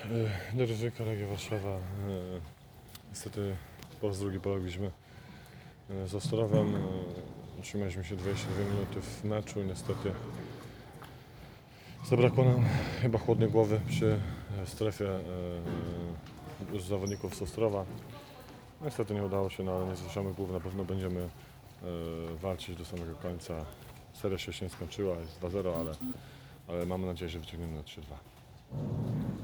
Ryzyka Legia Warszawa. Niestety po raz drugi polegliśmy z Ostrowem. Utrzymaliśmy się 22 minuty w meczu i niestety zabrakło nam chyba chłodnej głowy przy strefie zawodników z Ostrowa. Niestety nie udało się, no ale nie zwyższamy głów, na pewno będziemy walczyć do samego końca. Seria się nie skończyła, jest 2-0, ale mamy nadzieję, że wyciągniemy na 3-2.